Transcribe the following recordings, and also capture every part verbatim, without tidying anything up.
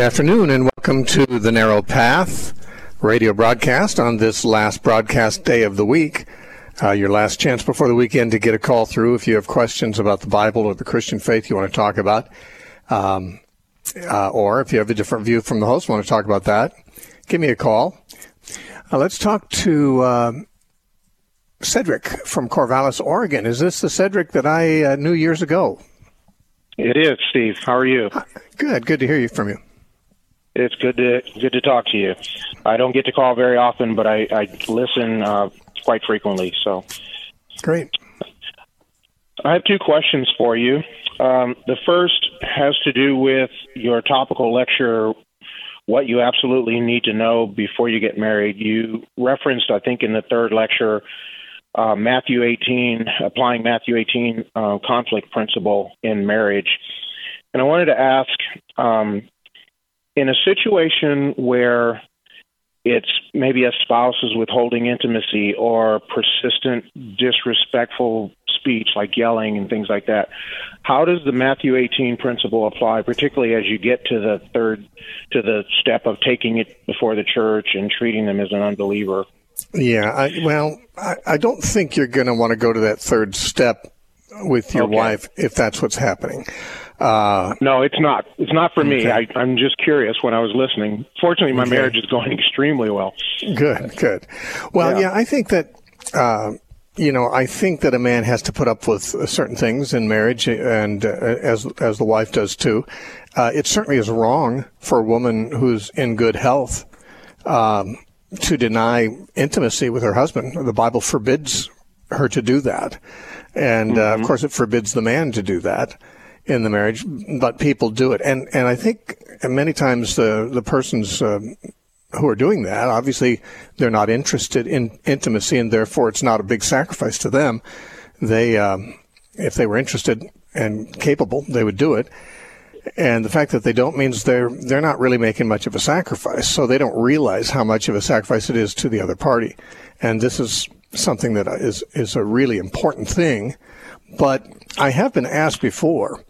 afternoon and welcome to the Narrow Path radio broadcast on this last broadcast day of the week. Uh, your last chance before the weekend to get a call through if you have questions about the Bible or the Christian faith you want to talk about. Um, uh, or if you have a different view from the host, want to talk about that, give me a call. Uh, let's talk to uh, Cedric from Corvallis, Oregon. Is this the Cedric that I uh, knew years ago? It is, Steve. How are you? Good. Good to hear you from you. It's good to good to talk to you. I don't get to call very often, but I, I listen uh, quite frequently. So, great. I have two questions for you. Um, the first has to do with your topical lecture, what you absolutely need to know before you get married. You referenced, I think, in the third lecture, uh, Matthew eighteen, applying Matthew eighteen uh, conflict principle in marriage. And I wanted to ask, um, in a situation where it's maybe a spouse is withholding intimacy or persistent disrespectful speech like yelling and things like that, how does the Matthew eighteen principle apply, particularly as you get to the third, to the step of taking it before the church and treating them as an unbeliever? Yeah, I, well, I, I don't think you're going to want to go to that third step with your okay. wife if that's what's happening. Uh, no, it's not. It's not for me. okay. I, I'm just curious when I was listening. Fortunately, my okay. marriage is going extremely well. Good, good. Well, yeah, yeah I think that, uh, you know, I think that a man has to put up with certain things in marriage, and uh, as as the wife does too. Uh, it certainly is wrong for a woman who's in good health um, to deny intimacy with her husband. The Bible forbids her to do that. And, uh, mm-hmm. of course, it forbids the man to do that in the marriage, but people do it. And and I think many times the, the persons uh, who are doing that, obviously, they're not interested in intimacy, and therefore it's not a big sacrifice to them. They, um, if they were interested and capable, they would do it. And the fact that they don't means they're they're not really making much of a sacrifice, so they don't realize how much of a sacrifice it is to the other party. And this is something that is is a really important thing. But I have been asked before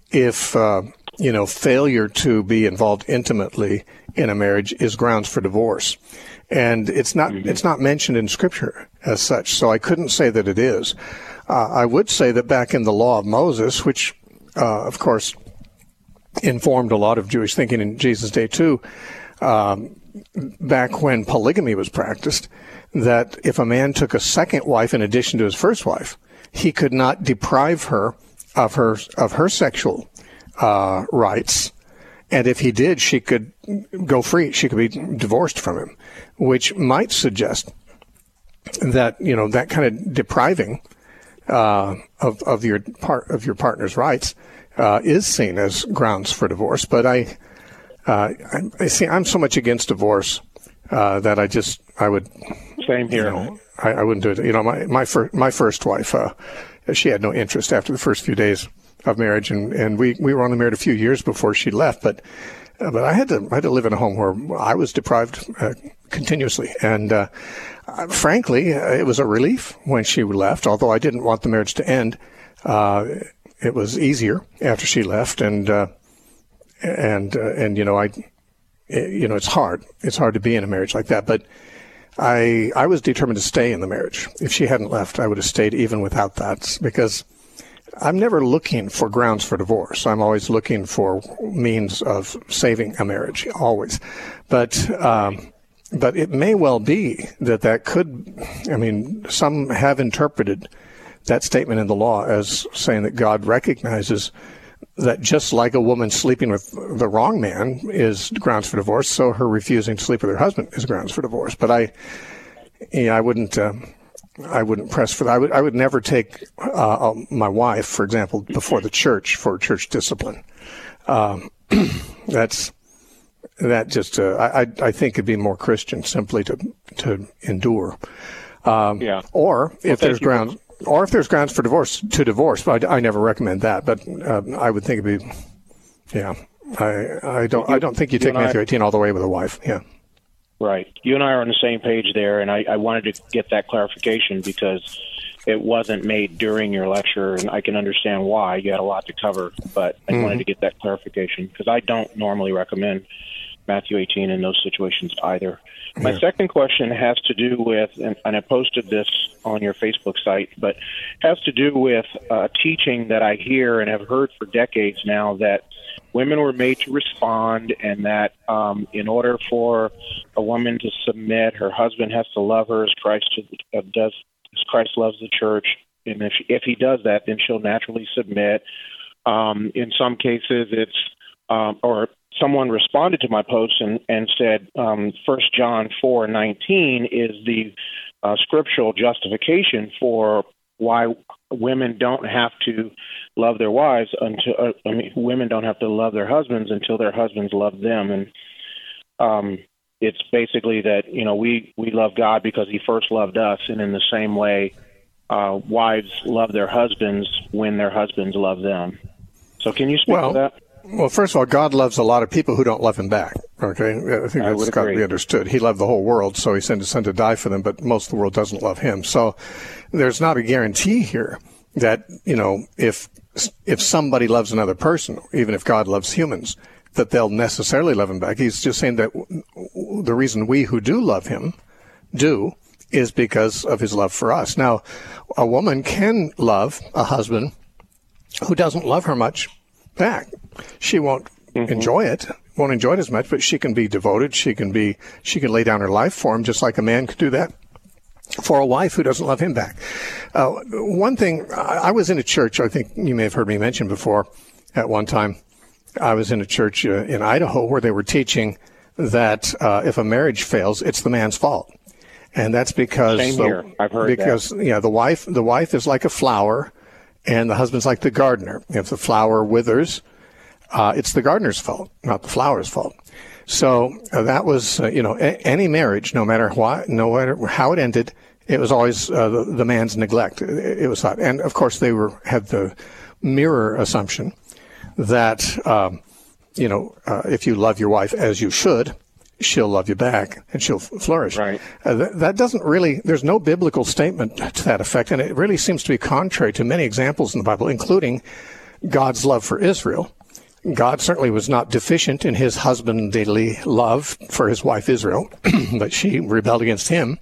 if uh, you know failure to be involved intimately in a marriage is grounds for divorce, and it's not mm-hmm. it's not mentioned in Scripture as such. So I couldn't say that it is. Uh, I would say that back in the law of Moses, which uh, of course informed a lot of Jewish thinking in Jesus' day too, um, back when polygamy was practiced, that if a man took a second wife in addition to his first wife, he could not deprive her of her of her sexual uh, rights, and if he did, she could go free. She could be divorced from him, which might suggest that you know that kind of depriving uh, of of your part of your partner's rights uh, is seen as grounds for divorce. But I, uh, I, I see I'm so much against divorce uh, that I just I would. Same here. You know, I, I wouldn't do it. You know, my my, fir- my first wife, uh, she had no interest after the first few days of marriage, and, and we, we were only married a few years before she left. But uh, but I had to I had to live in a home where I was deprived uh, continuously, and uh, uh, frankly, uh, it was a relief when she left. Although I didn't want the marriage to end, uh, it was easier after she left, and uh, and uh, and you know I, it, you know it's hard. It's hard to be in a marriage like that, but. I I was determined to stay in the marriage. If she hadn't left, I would have stayed even without that, because I'm never looking for grounds for divorce. I'm always looking for means of saving a marriage, always. But um, but it may well be that that could, I mean, some have interpreted that statement in the law as saying that God recognizes that just like a woman sleeping with the wrong man is grounds for divorce, so her refusing to sleep with her husband is grounds for divorce. But I, yeah, I wouldn't, uh, I wouldn't press for that. I would, I would never take uh, my wife, for example, before the church for church discipline. Um, that's that just, uh, I, I think it'd be more Christian simply to to endure. Um, yeah. Or if well, there's grounds. For- Or if there's grounds for divorce, to divorce. But I, I never recommend that. But uh, I would think it'd be, yeah. I I don't I don't think you take Matthew eighteen all the way with a wife. Yeah. Right. You and I are on the same page there, and I, I wanted to get that clarification because it wasn't made during your lecture, and I can understand why. You had a lot to cover, but I mm-hmm. wanted to get that clarification because I don't normally recommend Matthew eighteen in those situations either. Yeah. My second question has to do with, and, and I posted this on your Facebook site, but has to do with uh, teaching that I hear and have heard for decades now that women were made to respond, and that um, in order for a woman to submit, her husband has to love her as Christ uh, does, as Christ loves the church. And if if he does that, then she'll naturally submit. Um, in some cases, it's um, or someone responded to my post and, and said, um, First John four nineteen is the uh, scriptural justification for why women don't have to love their wives until uh, I mean, women don't have to love their husbands until their husbands love them. And um, it's basically that, you know, we, we love God because he first loved us. And in the same way, uh, wives love their husbands when their husbands love them. So can you speak well, to that? Well, first of all, God loves a lot of people who don't love him back. Okay, I think that's got to be understood. He loved the whole world, so he sent his son to die for them, but most of the world doesn't love him. So there's not a guarantee here that, you know, if if somebody loves another person, even if God loves humans, that they'll necessarily love him back. He's just saying that the reason we who do love him do is because of his love for us. Now, a woman can love a husband who doesn't love her much back. She won't mm-hmm. enjoy it, won't enjoy it as much, but she can be devoted. She can be, she can lay down her life for him, just like a man could do that for a wife who doesn't love him back. Uh, one thing, I, I was in a church, I think you may have heard me mention before at one time, I was in a church uh, in Idaho where they were teaching that uh, if a marriage fails, it's the man's fault. And that's because, Same the, here. I've heard because, that. yeah, the wife, the wife is like a flower, and the husband's like the gardener. If the flower withers, uh, it's the gardener's fault, not the flower's fault. So uh, that was, uh, you know, a- any marriage, no matter why, no matter how it ended, it was always uh, the, the man's neglect. It, it was thought, and of course they were had the mirror assumption that, um, you know, uh, if you love your wife as you should, she'll love you back and she'll flourish. Right. Uh, th- that doesn't really, there's no biblical statement to that effect, and it really seems to be contrary to many examples in the Bible, including God's love for Israel. God certainly was not deficient in his husbandly love for his wife Israel, but she rebelled against him.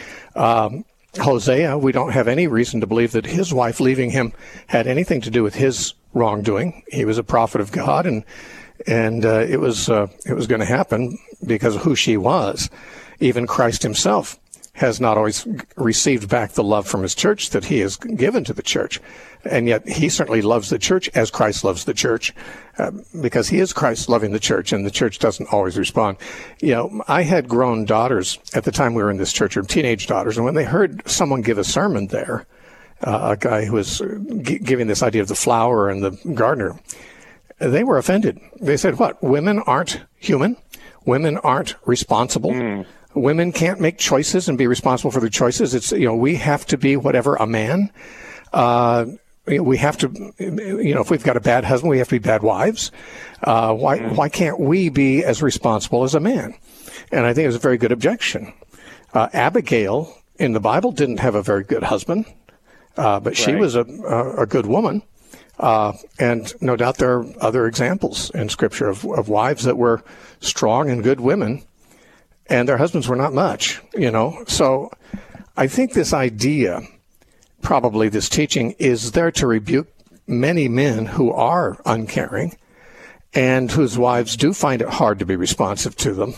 Um, Hosea, we don't have any reason to believe that his wife leaving him had anything to do with his wrongdoing. He was a prophet of God, and and uh, it was uh, it was going to happen because of who she was. Even Christ himself has not always received back the love from his church that he has given to the church. And yet he certainly loves the church as Christ loves the church, uh, because he is Christ loving the church, and the church doesn't always respond. You know, I had grown daughters at the time we were in this church, or teenage daughters, and when they heard someone give a sermon there, uh, a guy who was g- giving this idea of the flower and the gardener, they were offended. They said, what, women aren't human? Women aren't responsible? Mm. Women can't make choices and be responsible for their choices. It's, you know, we have to be whatever a man. Uh, we have to, you know, if we've got a bad husband, we have to be bad wives. Uh, why, mm. why can't we be as responsible as a man? And I think it was a very good objection. Uh, Abigail in the Bible didn't have a very good husband, uh, but right. she was a, a, a good woman. Uh, and no doubt there are other examples in Scripture of, of wives that were strong and good women, and their husbands were not much, you know. So I think this idea, probably this teaching, is there to rebuke many men who are uncaring and whose wives do find it hard to be responsive to them,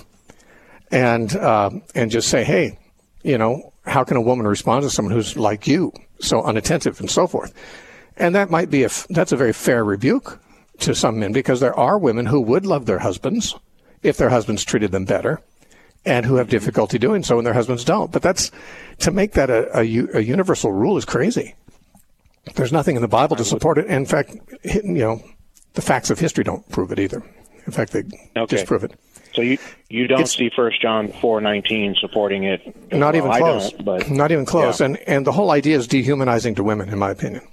and uh, and just say, hey, you know, how can a woman respond to someone who's like you, so unattentive and so forth? And that might be a, that's a very fair rebuke to some men, because there are women who would love their husbands if their husbands treated them better, and who have difficulty doing so when their husbands don't. But that's, to make that a, a, a universal rule is crazy. There's nothing in the Bible to support it. And in fact, you know, the facts of history don't prove it either. In fact, they okay. disprove it. So you you don't it's, see First John four nineteen supporting it? Not well, even close. But, not even close. Yeah. And and the whole idea is dehumanizing to women, in my opinion.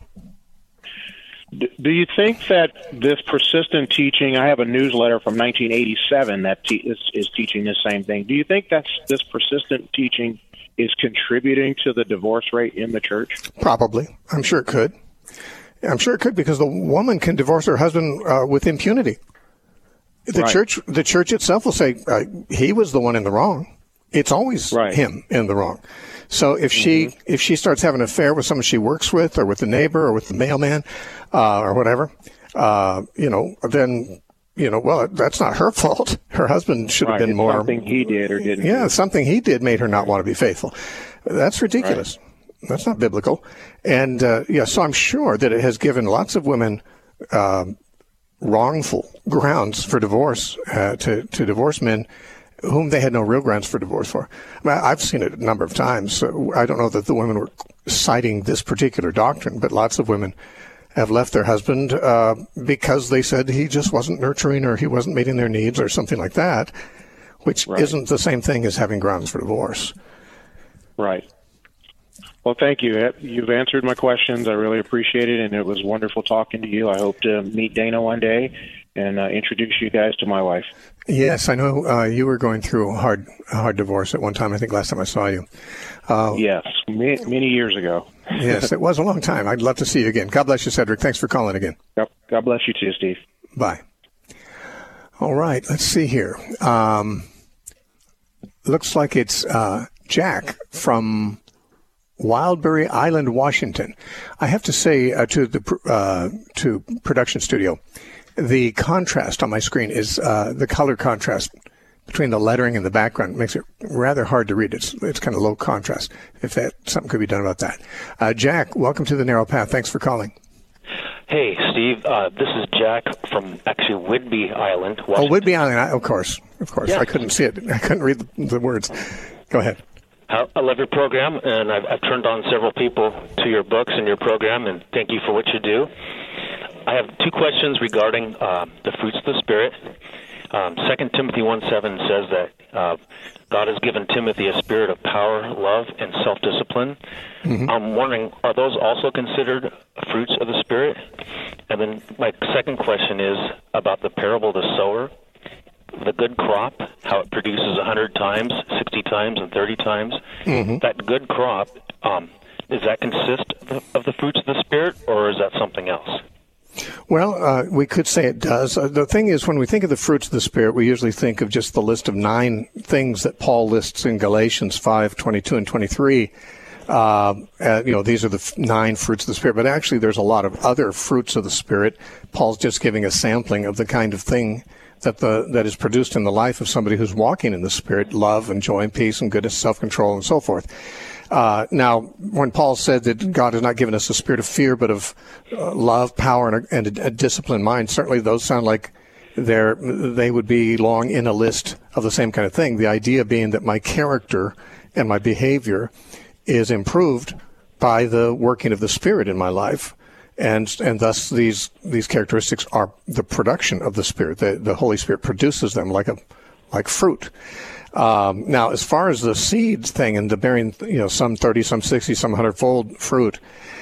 Do you think that this persistent teaching, I have a newsletter from nineteen eighty-seven that te- is, is teaching the same thing. Do you think that's this persistent teaching is contributing to the divorce rate in the church? Probably. I'm sure it could. I'm sure it could, because the woman can divorce her husband uh, with impunity. The right. church, the church itself will say uh, he was the one in the wrong. It's always right. him in the wrong. So if she mm-hmm. if she starts having an affair with someone she works with, or with the neighbor, or with the mailman, uh, or whatever, uh, you know, then you know, well, that's not her fault. Her husband should right. have been it's more. Something he did or didn't. Yeah, do. something he did made her not want to be faithful. That's ridiculous. Right. That's not biblical. And uh, yeah, so I'm sure that it has given lots of women uh, wrongful grounds for divorce uh, to to divorce men whom they had no real grounds for divorce for. I mean, I've seen it a number of times. So I don't know that the women were citing this particular doctrine, but lots of women have left their husband uh, because they said he just wasn't nurturing, or he wasn't meeting their needs, or something like that, which right. isn't the same thing as having grounds for divorce. Right. Well, thank you. You've answered my questions. I really appreciate it, and it was wonderful talking to you. I hope to meet Dana one day and uh, introduce you guys to my wife. Yes, I know uh, you were going through a hard, a hard divorce at one time. I think last time I saw you. Uh, yes, many, many years ago. Yes, it was a long time. I'd love to see you again. God bless you, Cedric. Thanks for calling again. Yep. God bless you too, Steve. Bye. All right, let's see here. Um, looks like it's uh, Jack from Wildberry Island, Washington. I have to say uh, to the uh, to production studio, the contrast on my screen is uh, the color contrast between the lettering and the background makes it rather hard to read. It's it's kind of low contrast. If that something could be done about that. Uh, Jack, welcome to the Narrow Path. Thanks for calling. Hey, Steve. Uh, this is Jack from actually Whidbey Island, Washington. Oh, Whidbey Island. I, of course, of course. Yeah. I couldn't see it. I couldn't read the, the words. Go ahead. I love your program, and I've, I've turned on several people to your books and your program, and thank you for what you do. I have two questions regarding uh, the fruits of the Spirit. Um, Second Timothy one seven says that uh, God has given Timothy a spirit of power, love, and self-discipline. Mm-hmm. I'm wondering, are those also considered fruits of the Spirit? And then my second question is about the parable of the sower. The good crop, how it produces one hundred times, sixty times, and thirty times. Mm-hmm. That good crop, um, does that consist of the, of the fruits of the Spirit, or is that something else? Well, uh, we could say it does. Uh, the thing is, when we think of the fruits of the Spirit, we usually think of just the list of nine things that Paul lists in Galatians five, twenty-two, and twenty-three. Uh, uh, you know, these are the f- nine fruits of the Spirit, but actually there's a lot of other fruits of the Spirit. Paul's just giving a sampling of the kind of thing that the that is produced in the life of somebody who's walking in the Spirit: love and joy and peace and goodness, self-control, and so forth. Uh, now, when Paul said that God has not given us a spirit of fear, but of uh, love, power, and, a, and a, a disciplined mind, certainly those sound like they're, they would belong in a list of the same kind of thing. The idea being that my character and my behavior is improved by the working of the Spirit in my life. And and thus these these characteristics are the production of the Spirit. The the Holy Spirit produces them like a like fruit. Um, now, as far as the seeds thing and the bearing, you know, some thirty, some sixty, some hundredfold fruit,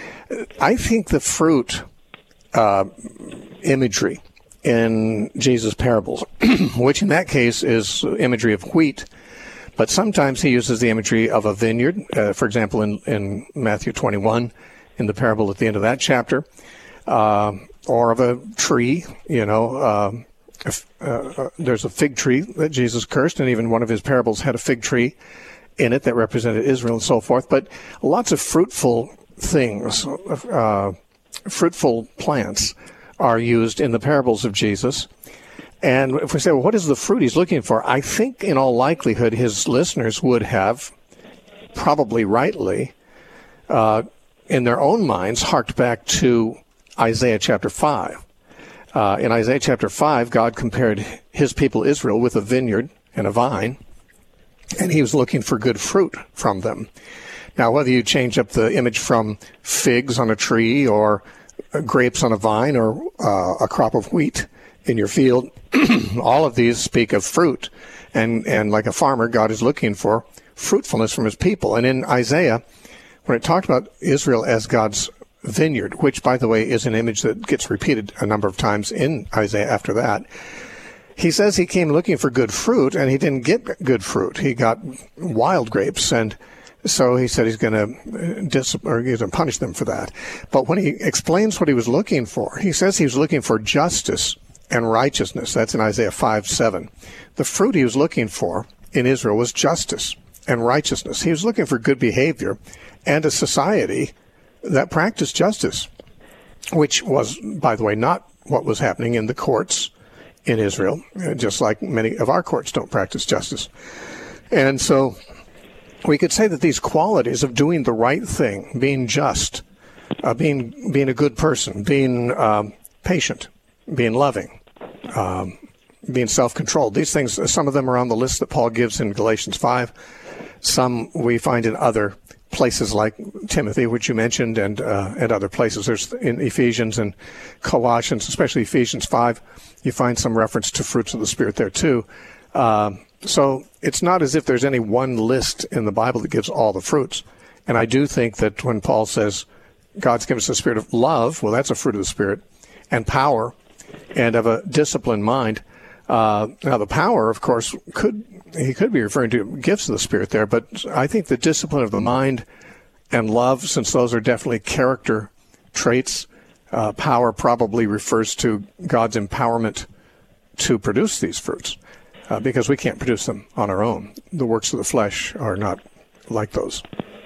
I think the fruit uh, imagery in Jesus' parables, which in that case is imagery of wheat, but sometimes he uses the imagery of a vineyard. Uh, for example, in in Matthew twenty-one. In the parable at the end of that chapter, uh, or of a tree, you know, uh, if, uh, there's a fig tree that Jesus cursed, and even one of his parables had a fig tree in it that represented Israel and so forth. But lots of fruitful things, uh, fruitful plants are used in the parables of Jesus. And if we say, well, what is the fruit he's looking for? I think in all likelihood his listeners would have, probably rightly, uh, in their own minds, harked back to Isaiah chapter five. Uh, in Isaiah chapter five, God compared his people Israel with a vineyard and a vine, and he was looking for good fruit from them. Now, whether you change up the image from figs on a tree or grapes on a vine or uh, a crop of wheat in your field, all of these speak of fruit. And, and like a farmer, God is looking for fruitfulness from his people. And in Isaiah, when it talked about Israel as God's vineyard, which, by the way, is an image that gets repeated a number of times in Isaiah after that, he says he came looking for good fruit, and he didn't get good fruit. He got wild grapes and So he said he's going to dis- or he's going to punish them for that. But when he explains what he was looking for, he says he was looking for justice and righteousness. That's in Isaiah five seven. The fruit he was looking for in Israel was justice and righteousness. He was looking for good behavior and a society that practiced justice, which was, by the way, not what was happening in the courts in Israel, just like many of our courts don't practice justice. And so we could say that these qualities of doing the right thing, being just, uh, being being a good person, being um, patient, being loving, um, being self-controlled, these things, some of them are on the list that Paul gives in Galatians five. Some we find in other places like Timothy, which you mentioned, and uh, and other places. There's in Ephesians and Colossians, especially Ephesians five, you find some reference to fruits of the Spirit there too. Uh, so it's not as if there's any one list in the Bible that gives all the fruits. And I do think that when Paul says God's given us a spirit of love, well, that's a fruit of the Spirit, and power, and of a disciplined mind. Uh, now, the power, of course, could he could be referring to gifts of the Spirit there, but I think the discipline of the mind and love, since those are definitely character traits, uh, power probably refers to God's empowerment to produce these fruits, uh, because we can't produce them on our own. The works of the flesh are not like those.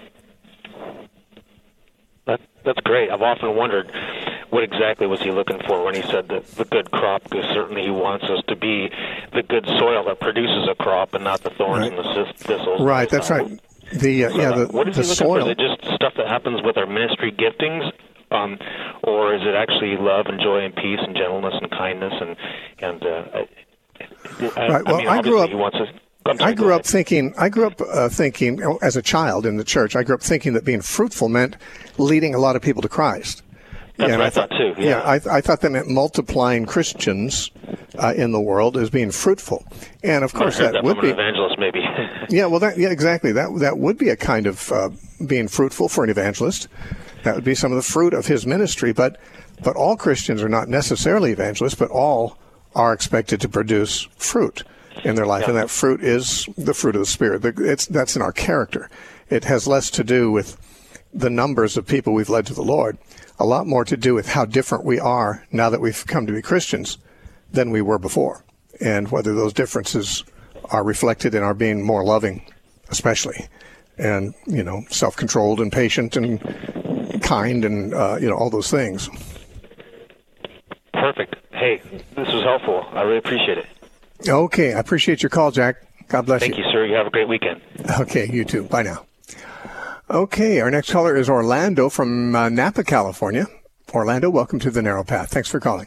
That, that's great. I've often wondered, what exactly was he looking for when he said that the good crop? Because certainly he wants us to be the good soil that produces a crop and not the thorns right. and the thistles. Right, that's right. The uh, so, yeah, the, what is the he looking soil. for? Is it just stuff that happens with our ministry giftings, um, or is it actually love and joy and peace and gentleness and kindness and and? Uh, I, right. Well, I, mean, I grew up. He wants us, I'm sorry, I grew up thinking. I grew up uh, thinking oh, as a child in the church. I grew up thinking that being fruitful meant leading a lot of people to Christ. That's yeah, what I, I thought, thought too. Yeah, yeah I, I thought that meant multiplying Christians uh, in the world as being fruitful, and of course that, that would from be an evangelist, maybe. yeah, well, that, yeah, exactly. That that would be a kind of uh, being fruitful for an evangelist. That would be some of the fruit of his ministry. But but all Christians are not necessarily evangelists, but all are expected to produce fruit in their life, yeah. And that fruit is the fruit of the Spirit. It's that's in our character. It has less to do with the numbers of people we've led to the Lord, a lot more to do with how different we are now that we've come to be Christians than we were before, and whether those differences are reflected in our being more loving, especially, and, you know, self-controlled and patient and kind and, uh, you know, all those things. Perfect. Hey, this was helpful. I really appreciate it. Okay. I appreciate your call, Jack. God bless Thank you. Thank you, sir. You have a great weekend. Okay. You too. Bye now. Okay, our next caller is Orlando from uh, Napa, California. Orlando, welcome to the Narrow Path. Thanks for calling.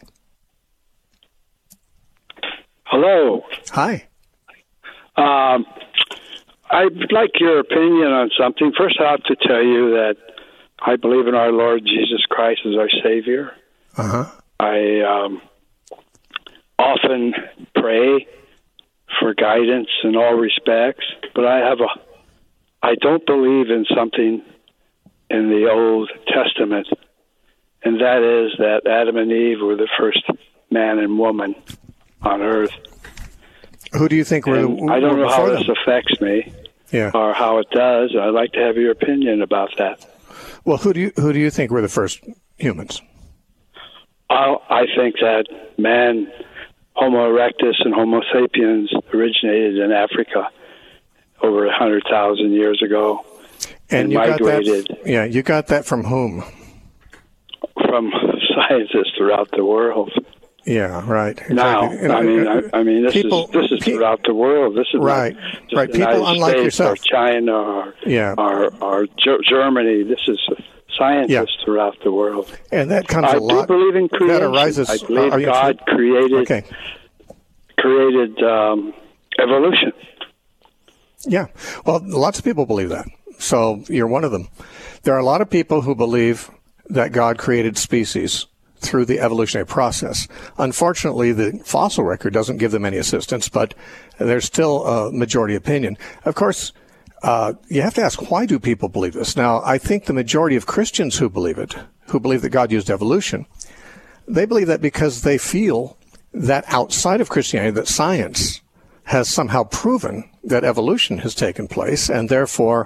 Hello. Hi. Um, I'd like your opinion on something. First, I have to tell you that I believe in our Lord Jesus Christ as our Savior. Uh-huh. I um, often pray for guidance in all respects, but I have a I don't believe in something in the Old Testament, and that is that Adam and Eve were the first man and woman on earth. Who do you think were? And I don't know how this affects me, yeah, or how it does. I'd like to have your opinion about that. Well, who do you who do you think were the first humans? I, I think that man, Homo erectus and Homo sapiens, originated in Africa over a hundred thousand years ago, and, and you migrated. Got that, yeah, you got that from whom? From scientists throughout the world. Yeah, right. Exactly. Now, and, I mean, I, I mean, this people, is this is pe- throughout the world. This is right, not just right. the People United unlike States yourself, or China, or yeah, or, or G- Germany. This is scientists yeah. throughout the world. And that comes I a lot. I do believe in creation. That arises. I believe uh, God true? created okay. created um, evolution. Yeah. Well, lots of people believe that. So you're one of them. There are a lot of people who believe that God created species through the evolutionary process. Unfortunately, the fossil record doesn't give them any assistance, but there's still a majority opinion. Of course, uh, you have to ask, why do people believe this? Now, I think the majority of Christians who believe it, who believe that God used evolution, they believe that because they feel that outside of Christianity, that science has somehow proven that evolution has taken place, and therefore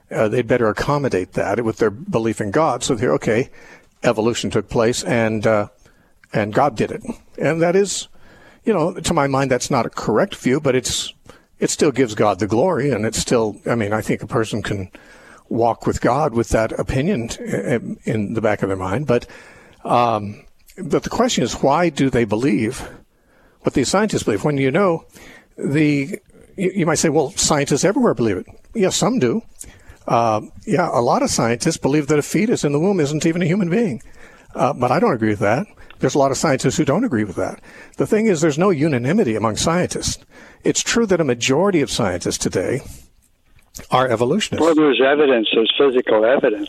uh, they'd better accommodate that with their belief in God. So they're, okay, evolution took place and uh, and God did it. And that is, you know, to my mind, that's not a correct view, but it's it still gives God the glory. And it's still, I mean, I think a person can walk with God with that opinion in, in the back of their mind. But, um, but the question is, why do they believe what these scientists believe? When you know the, you, you might say, well, scientists everywhere believe it. Yes, some do. Uh, yeah, a lot of scientists believe that a fetus in the womb isn't even a human being. Uh, but I don't agree with that. There's a lot of scientists who don't agree with that. The thing is, there's no unanimity among scientists. It's true that a majority of scientists today are evolutionists. Well, there's evidence, there's physical evidence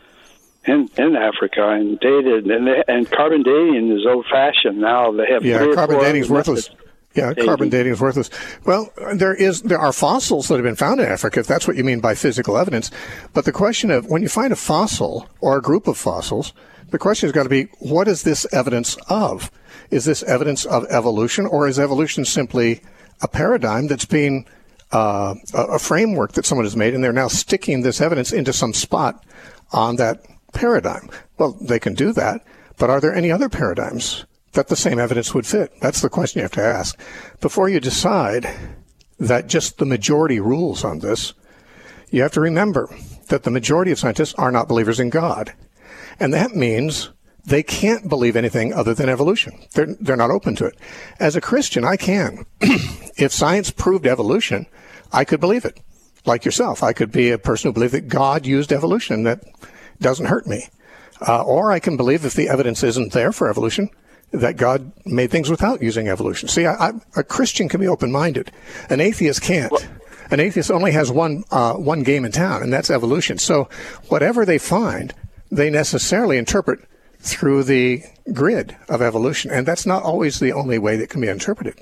in in Africa, and dated, and, they, and carbon dating is old-fashioned now. They have yeah, carbon dating is worthless. Yeah, dating. Carbon dating is worthless. Well, there is there are fossils that have been found in Africa, if that's what you mean by physical evidence. But the question of when you find a fossil or a group of fossils, the question has got to be, what is this evidence of? Is this evidence of evolution, or is evolution simply a paradigm that's being uh, a, a framework that someone has made, and they're now sticking this evidence into some spot on that paradigm? Well, they can do that, but are there any other paradigms that the same evidence would fit? That's the question you have to ask. Before you decide that just the majority rules on this, you have to remember that the majority of scientists are not believers in God. And that means they can't believe anything other than evolution. They're, they're not open to it. As a Christian, I can. If science proved evolution, I could believe it. Like yourself, I could be a person who believed that God used evolution. That doesn't hurt me. Uh, or I can believe, if the evidence isn't there for evolution, that God made things without using evolution. See, I, I, a Christian can be open-minded. An atheist can't. Well, An atheist only has one uh, one game in town, and that's evolution. So whatever they find, they necessarily interpret through the grid of evolution, and that's not always the only way that can be interpreted.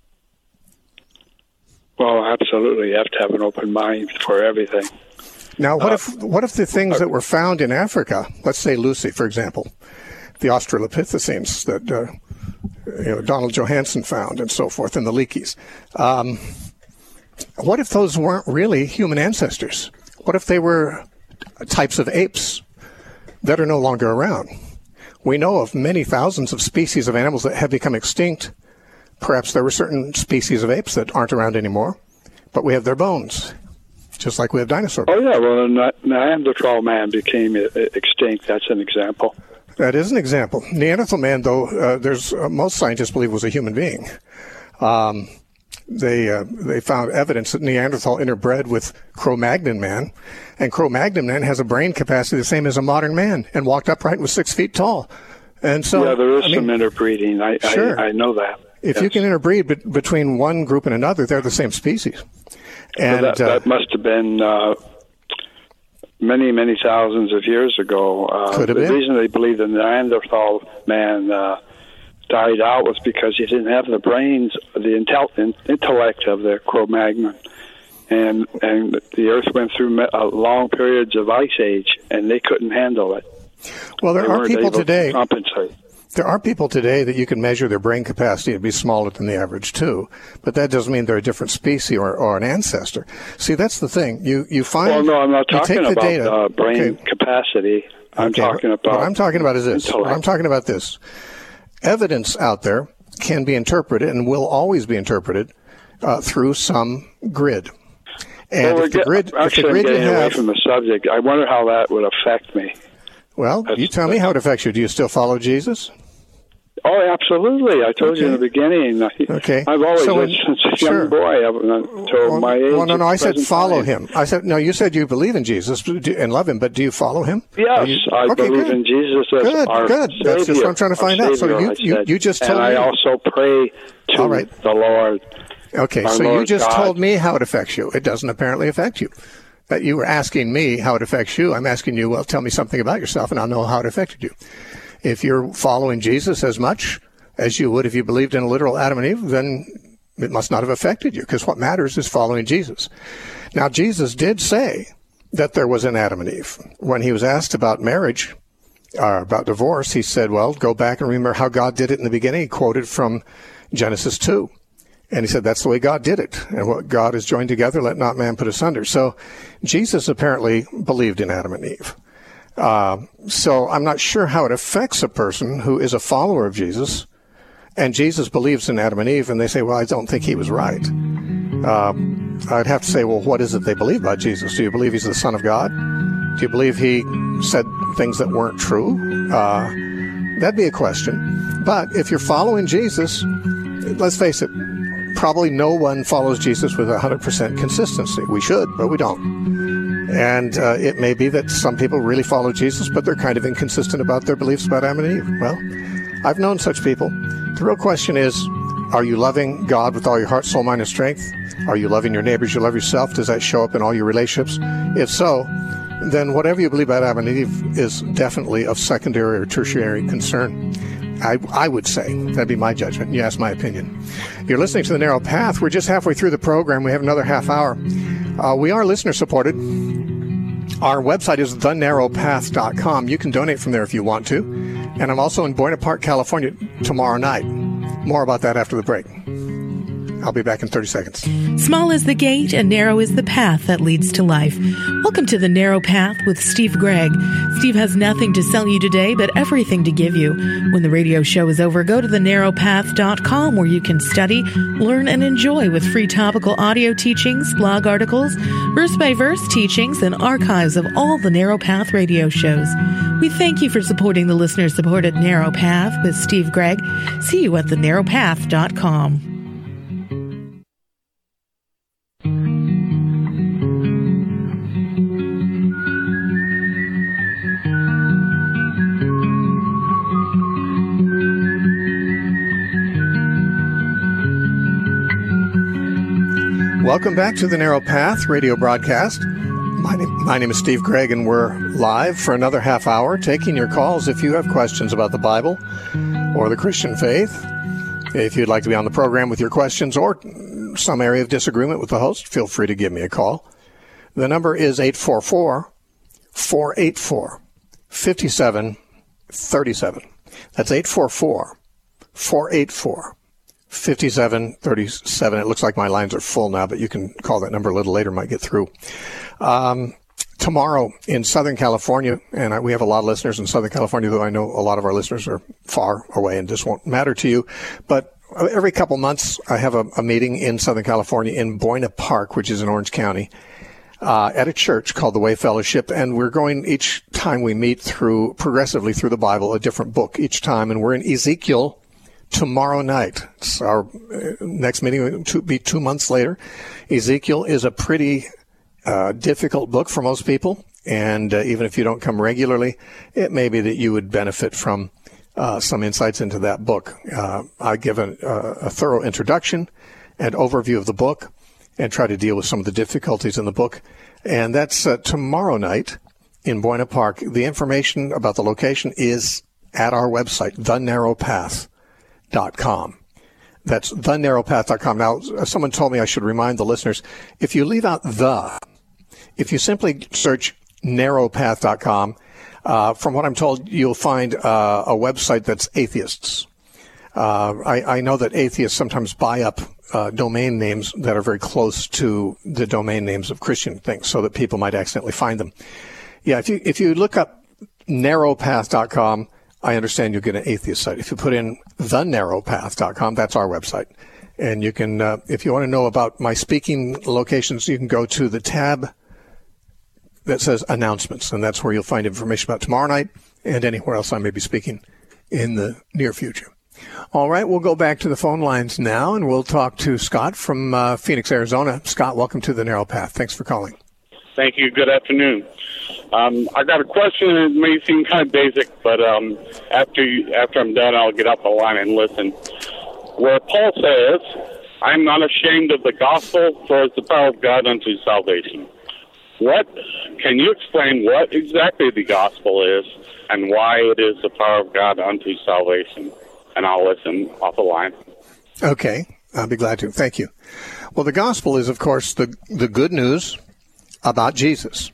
Well, absolutely. You have to have an open mind for everything. Now, what uh, if what if the things that were found in Africa, let's say Lucy, for example, the Australopithecines that uh, you know, Donald Johanson found and so forth, and the Leakeys, um, what if those weren't really human ancestors? What if they were types of apes that are no longer around? We know of many thousands of species of animals that have become extinct. Perhaps there were certain species of apes that aren't around anymore, but we have their bones, just like we have dinosaur bones. Oh, yeah, well, the Neanderthal man became extinct. That's an example. That is an example. Neanderthal man, though, uh, there's uh, most scientists believe was a human being. Um, They uh, they found evidence that Neanderthal interbred with Cro-Magnon man, and Cro-Magnon man has a brain capacity the same as a modern man, and walked upright and was six feet tall. And so, yeah, there is I some mean, interbreeding. I, sure. I I know that. If yes. you can interbreed be- between one group and another, they're the same species. And so that, uh, that must have been uh, many, many thousands of years ago. Uh, could have the been. reason they believe the Neanderthal man uh, died out was because he didn't have the brains, the intel- intellect of the Cro-Magnon, and and the Earth went through uh, long periods of ice age, and they couldn't handle it. Well, there they are people today. To compensate. There are people today that you can measure their brain capacity to be smaller than the average too, but that doesn't mean they're a different species or, or an ancestor. See, that's the thing. You you find. Well, no, I'm not talking about data. Uh, brain okay. capacity. I'm okay. talking about. What I'm talking about is this. Intellect. What I'm talking about this. Evidence out there can be interpreted and will always be interpreted uh, through some grid. And well, if the get, grid, actually, if the grid I'm getting you have, away from the subject. I wonder how that would affect me. Well, That's, you tell me how it affects you. Do you still follow Jesus? Oh, absolutely. I told okay. you in the beginning. Okay. I've always, so when, since a sure. young boy, I've, until well, my age. Well, no, no, I said follow time. him. I said, no, you said you believe in Jesus and love him, but do you follow him? Yes, you, I okay, believe good. in Jesus as good, our good. Savior. That's just what I'm trying to find out. Savior, so you, you, you just told and me. And I also pray to All right. the Lord. Okay, our so Lord you just God. told me how it affects you. It doesn't apparently affect you. That you were asking me how it affects you. I'm asking you, well, tell me something about yourself, and I'll know how it affected you. If you're following Jesus as much as you would if you believed in a literal Adam and Eve, then it must not have affected you, because what matters is following Jesus. Now, Jesus did say that there was an Adam and Eve. When he was asked about marriage, or about divorce, he said, well, go back and remember how God did it in the beginning. He quoted from Genesis two. And he said, that's the way God did it. And what God has joined together, let not man put asunder. So Jesus apparently believed in Adam and Eve. Uh, so I'm not sure how it affects a person who is a follower of Jesus, and Jesus believes in Adam and Eve, and they say, well, I don't think he was right. Uh, I'd have to say, well, what is it they believe about Jesus? Do you believe he's the Son of God? Do you believe he said things that weren't true? Uh, that'd be a question. But if you're following Jesus, let's face it, probably no one follows Jesus with one hundred percent consistency. We should, but we don't. And uh, it may be that some people really follow Jesus, but they're kind of inconsistent about their beliefs about Adam and Eve. Well, I've known such people. The real question is, are you loving God with all your heart, soul, mind, and strength? Are you loving your neighbors? You love yourself? Does that show up in all your relationships? If so, then whatever you believe about Adam and Eve is definitely of secondary or tertiary concern. I, I would say. That'd be my judgment. You ask my opinion. You're listening to The Narrow Path. We're just halfway through the program. We have another half hour. Uh, we are listener-supported. Our website is the narrow path dot com. You can donate from there if you want to. And I'm also in Buena Park, California tomorrow night. More about that after the break. I'll be back in thirty seconds. Small is the gate and narrow is the path that leads to life. Welcome to The Narrow Path with Steve Gregg. Steve has nothing to sell you today, but everything to give you. When the radio show is over, go to the narrow path dot com where you can study, learn, and enjoy with free topical audio teachings, blog articles, verse-by-verse teachings, and archives of all the Narrow Path radio shows. We thank you for supporting the listener-supported Narrow Path with Steve Gregg. See you at the narrow path dot com. Welcome back to the Narrow Path radio broadcast. My name, my name is Steve Gregg, and we're live for another half hour taking your calls if you have questions about the Bible or the Christian faith. If you'd like to be on the program with your questions or some area of disagreement with the host, feel free to give me a call. The number is eight four four, four eight four, five seven three seven. That's eight four four, four eight four, five seven three seven. It looks like my lines are full now, but you can call that number a little later, might get through. Um, tomorrow in Southern California, and I, we have a lot of listeners in Southern California, though I know a lot of our listeners are far away and this won't matter to you. But every couple months, I have a, a meeting in Southern California in Buena Park, which is in Orange County, uh, at a church called the Way Fellowship. And we're going each time we meet through, progressively through the Bible, a different book each time. And we're in Ezekiel tomorrow night. It's our next meeting will be two months later. Ezekiel is a pretty uh, difficult book for most people, and uh, even if you don't come regularly, it may be that you would benefit from uh, some insights into that book. Uh, I give a, a thorough introduction and overview of the book and try to deal with some of the difficulties in the book, and that's uh, tomorrow night in Buena Park. The information about the location is at our website, the narrow path dot com. That's the narrow path dot com. Now, someone told me I should remind the listeners, if you leave out the, if you simply search narrow path dot com, uh, from what I'm told, you'll find uh, a website that's atheists. Uh, I, I know that atheists sometimes buy up uh, domain names that are very close to the domain names of Christian things so that people might accidentally find them. Yeah, if you if you look up narrow path dot com, I understand you'll get an atheist site. If you put in the narrow path dot com, that's our website. And you can, uh, if you want to know about my speaking locations, you can go to the tab that says announcements, and that's where you'll find information about tomorrow night and anywhere else I may be speaking in the near future. All right, we'll go back to the phone lines now, and we'll talk to Scott from uh, Phoenix, Arizona. Scott, welcome to the Narrow Path. Thanks for calling. Thank you. Good afternoon. Um, I got a question. It may seem kind of basic, but um, after you, after I'm done, I'll get off the line and listen. Where Paul says, "I'm not ashamed of the gospel, for it's the power of God unto salvation." What can you explain what exactly the gospel is and why it is the power of God unto salvation? And I'll listen off the line. Okay, I'll be glad to. Thank you. Well, the gospel is, of course, the the good news about Jesus.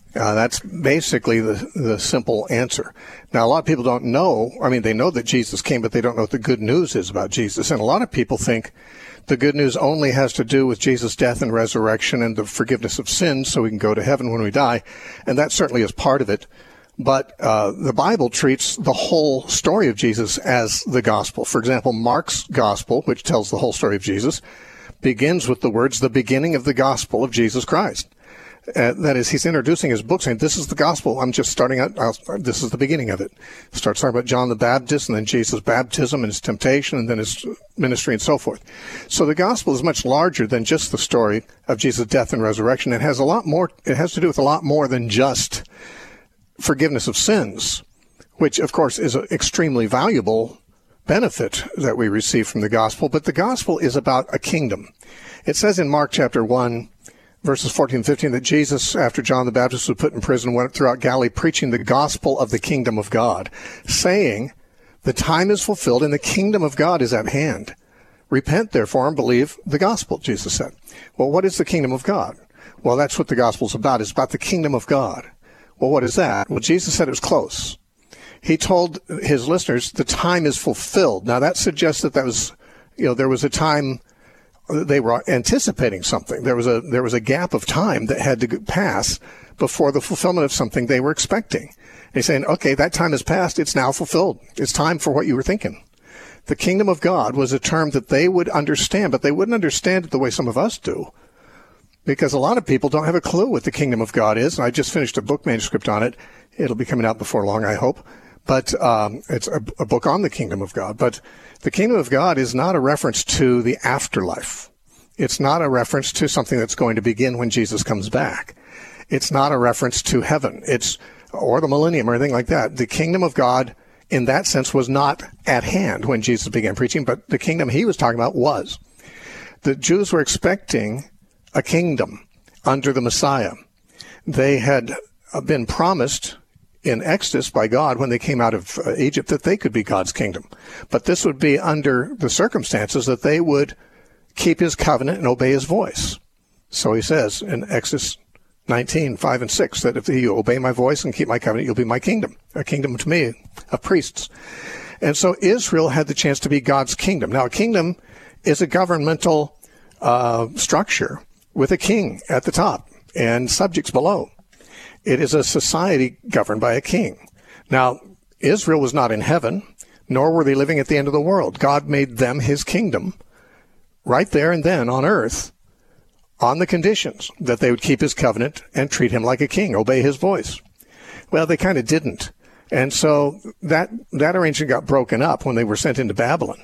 Uh, that's basically the, the simple answer. Now, a lot of people don't know. I mean, they know that Jesus came, but they don't know what the good news is about Jesus. And a lot of people think the good news only has to do with Jesus' death and resurrection and the forgiveness of sins so we can go to heaven when we die. And that certainly is part of it. But uh, the Bible treats the whole story of Jesus as the gospel. For example, Mark's gospel, which tells the whole story of Jesus, begins with the words, the beginning of the gospel of Jesus Christ. Uh, that is, he's introducing his book saying, this is the gospel. I'm just starting out. I'll, this is the beginning of it. Starts talking about John the Baptist and then Jesus' baptism and his temptation and then his ministry and so forth. So the gospel is much larger than just the story of Jesus' death and resurrection. It has a lot more. It has to do with a lot more than just forgiveness of sins, which, of course, is an extremely valuable benefit that we receive from the gospel. But the gospel is about a kingdom. It says in Mark chapter one, verses fourteen and fifteen, that Jesus, after John the Baptist was put in prison, went throughout Galilee preaching the gospel of the kingdom of God, saying, the time is fulfilled and the kingdom of God is at hand. Repent, therefore, and believe the gospel, Jesus said. Well, what is the kingdom of God? Well, that's what the gospel is about. It's about the kingdom of God. Well, what is that? Well, Jesus said it was close. He told his listeners, the time is fulfilled. Now, that suggests that that was, you know, there was a time they were anticipating something. There was a there was a gap of time that had to pass before the fulfillment of something they were expecting. He's saying, okay, that time has passed. It's now fulfilled. It's time for what you were thinking. The kingdom of God was a term that they would understand, but they wouldn't understand it the way some of us do, because a lot of people don't have a clue what the kingdom of God is. I just finished a book manuscript on it. It'll be coming out before long, I hope. But um, it's a, a book on the kingdom of God. But the kingdom of God is not a reference to the afterlife. It's not a reference to something that's going to begin when Jesus comes back. It's not a reference to heaven. It's or the millennium or anything like that. The kingdom of God, in that sense, was not at hand when Jesus began preaching, but the kingdom he was talking about was. The Jews were expecting a kingdom under the Messiah. They had been promised in Exodus by God when they came out of uh, Egypt that they could be God's kingdom. But this would be under the circumstances that they would keep his covenant and obey his voice. So he says in Exodus nineteen, five and six, that if you obey my voice and keep my covenant, you'll be my kingdom, a kingdom to me of priests. And so Israel had the chance to be God's kingdom. Now, a kingdom is a governmental uh, structure with a king at the top and subjects below. It is a society governed by a king. Now, Israel was not in heaven, nor were they living at the end of the world. God made them his kingdom right there and then on earth on the conditions that they would keep his covenant and treat him like a king, obey his voice. Well, they kind of didn't. And so that, that arrangement got broken up when they were sent into Babylon.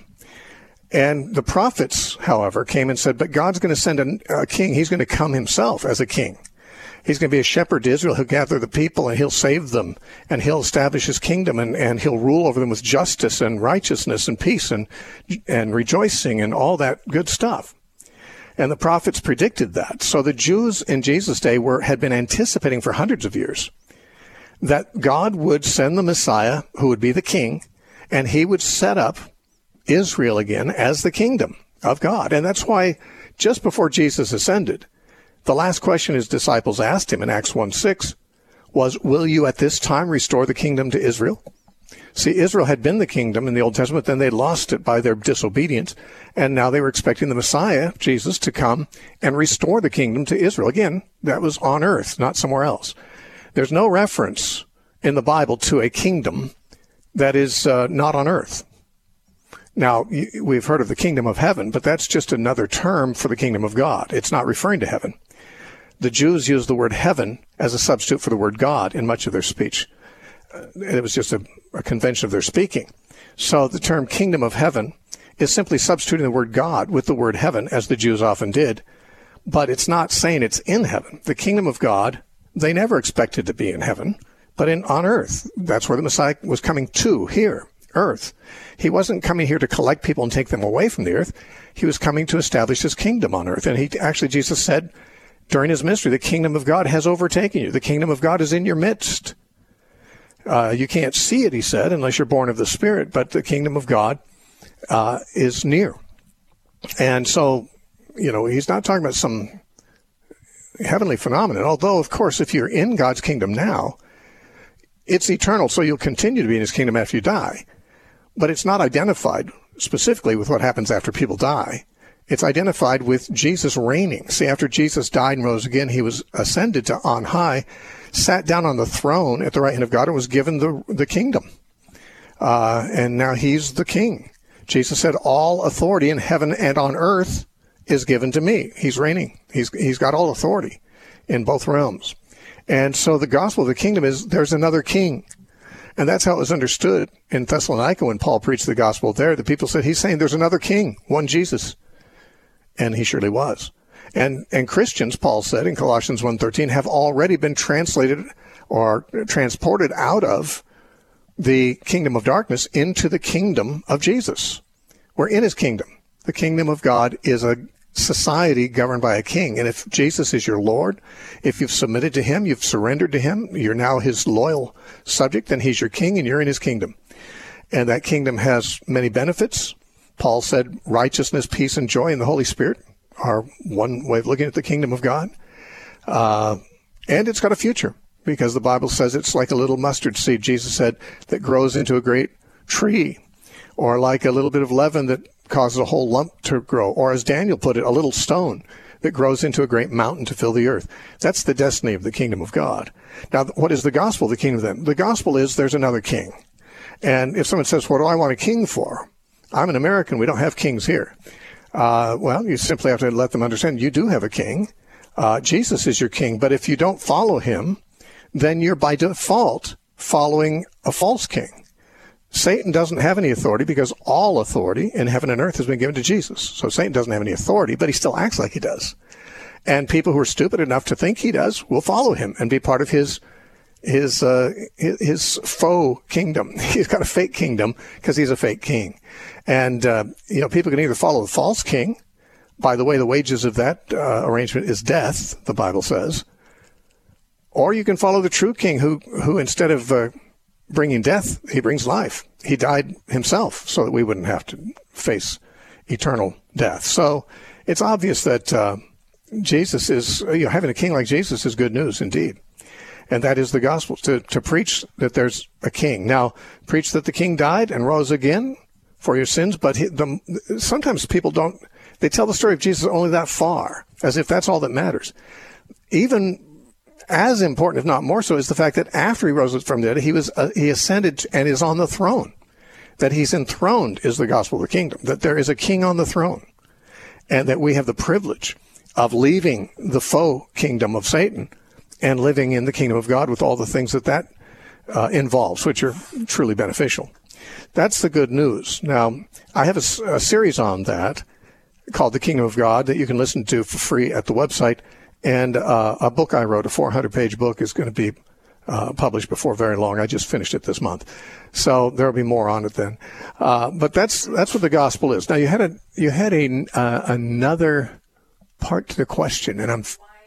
And the prophets, however, came and said, but God's going to send a, a king. He's going to come himself as a king. He's going to be a shepherd to Israel. He'll gather the people and he'll save them and he'll establish his kingdom and, and he'll rule over them with justice and righteousness and peace and, and rejoicing and all that good stuff. And the prophets predicted that. So the Jews in Jesus' day were, had been anticipating for hundreds of years that God would send the Messiah who would be the king and he would set up Israel again as the kingdom of God. And that's why just before Jesus ascended, the last question his disciples asked him in Acts one six was, will you at this time restore the kingdom to Israel? See, Israel had been the kingdom in the Old Testament, then they lost it by their disobedience, and now they were expecting the Messiah, Jesus, to come and restore the kingdom to Israel. Again, that was on earth, not somewhere else. There's no reference in the Bible to a kingdom that is uh, not on earth. Now, we've heard of the kingdom of heaven, but that's just another term for the kingdom of God. It's not referring to heaven. The Jews used the word heaven as a substitute for the word God in much of their speech. Uh, it was just a, a convention of their speaking. So the term kingdom of heaven is simply substituting the word God with the word heaven, as the Jews often did. But it's not saying it's in heaven. The kingdom of God, they never expected to be in heaven, but in on earth. That's where the Messiah was coming to, here, earth. He wasn't coming here to collect people and take them away from the earth. He was coming to establish his kingdom on earth. And he actually, Jesus said during his ministry, the kingdom of God has overtaken you. The kingdom of God is in your midst. Uh, you can't see it, he said, unless you're born of the Spirit, but the kingdom of God uh, is near. And so, you know, he's not talking about some heavenly phenomenon. Although, of course, if you're in God's kingdom now, it's eternal, so you'll continue to be in his kingdom after you die. But it's not identified specifically with what happens after people die. It's identified with Jesus reigning. See, after Jesus died and rose again, he was ascended to on high, sat down on the throne at the right hand of God, and was given the, the kingdom. Uh, and now he's the king. Jesus said, all authority in heaven and on earth is given to me. He's reigning. He's, he's got all authority in both realms. And so the gospel of the kingdom is there's another king. And that's how it was understood in Thessalonica when Paul preached the gospel there. The people said, he's saying there's another king, one Jesus. And he surely was. And and Christians, Paul said in Colossians one thirteen, have already been translated or transported out of the kingdom of darkness into the kingdom of Jesus. We're in his kingdom. The kingdom of God is a society governed by a king. And if Jesus is your Lord, if you've submitted to him, you've surrendered to him, you're now his loyal subject, then he's your king and you're in his kingdom. And that kingdom has many benefits. Paul said righteousness, peace, and joy in the Holy Spirit are one way of looking at the kingdom of God. Uh, and it's got a future because the Bible says it's like a little mustard seed, Jesus said, that grows into a great tree, or like a little bit of leaven that causes a whole lump to grow, or as Daniel put it, a little stone that grows into a great mountain to fill the earth. That's the destiny of the kingdom of God. Now, what is the gospel, the kingdom of them? The gospel is there's another king. And if someone says, what do I want a king for? I'm an American. We don't have kings here. Uh, well, you simply have to let them understand you do have a king. Uh, Jesus is your king. But if you don't follow him, then you're by default following a false king. Satan doesn't have any authority because all authority in heaven and earth has been given to Jesus. So Satan doesn't have any authority, but he still acts like he does. And people who are stupid enough to think he does will follow him and be part of his his uh, his faux kingdom. He's got a fake kingdom because he's a fake king. And, uh, you know, people can either follow the false king. By the way, the wages of that uh, arrangement is death, the Bible says. Or you can follow the true king who, who instead of uh, bringing death, he brings life. He died himself so that we wouldn't have to face eternal death. So it's obvious that uh, Jesus is, you know, having a king like Jesus is good news indeed. And that is the gospel, to, to preach that there's a king. Now, preach that the king died and rose again for your sins, but he, the, sometimes people don't, they tell the story of Jesus only that far, as if that's all that matters. Even as important, if not more so, is the fact that after he rose from the dead, he was uh, he ascended and is on the throne. That he's enthroned is the gospel of the kingdom, that there is a king on the throne, and that we have the privilege of leaving the faux kingdom of Satan and living in the kingdom of God with all the things that that uh, involves, which are truly beneficial. That's the good news. Now, I have a, a series on that called The Kingdom of God that you can listen to for free at the website. And uh, a book I wrote, a four hundred page book, is going to be uh, published before very long. I just finished it this month. So there will be more on it then. Uh, but that's that's what the gospel is. Now, you had a you had a uh, another part to the question, and I'm...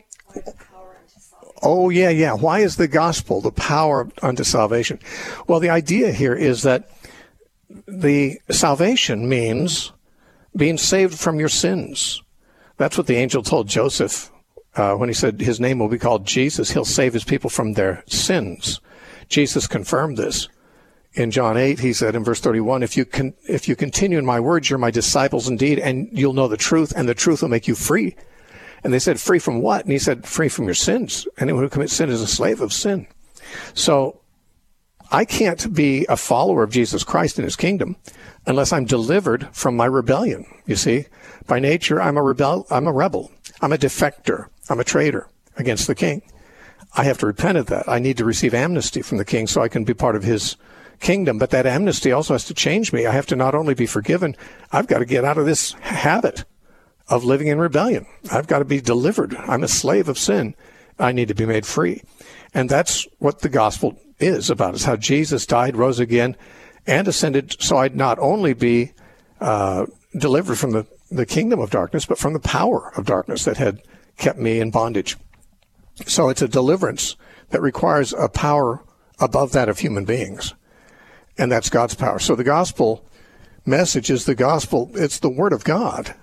Oh, yeah, yeah. Why is the gospel the power unto salvation? Well, the idea here is that the salvation means being saved from your sins. That's what the angel told Joseph uh, when he said his name will be called Jesus. He'll save his people from their sins. Jesus confirmed this. In John eight, he said in verse thirty-one, if you can, if you continue in my words, you're my disciples indeed, and you'll know the truth, and the truth will make you free. And they said, free from what? And he said, free from your sins. Anyone who commits sin is a slave of sin. So I can't be a follower of Jesus Christ in his kingdom unless I'm delivered from my rebellion. You see, by nature, I'm a rebel. I'm a rebel. I'm a defector. I'm a traitor against the king. I have to repent of that. I need to receive amnesty from the king so I can be part of his kingdom. But that amnesty also has to change me. I have to not only be forgiven, I've got to get out of this habit of living in rebellion. I've got to be delivered. I'm a slave of sin. I need to be made free. And that's what the gospel is about, is how Jesus died, rose again, and ascended so I'd not only be uh, delivered from the, the kingdom of darkness, but from the power of darkness that had kept me in bondage. So it's a deliverance that requires a power above that of human beings. And that's God's power. So the gospel message is the gospel. It's the word of God.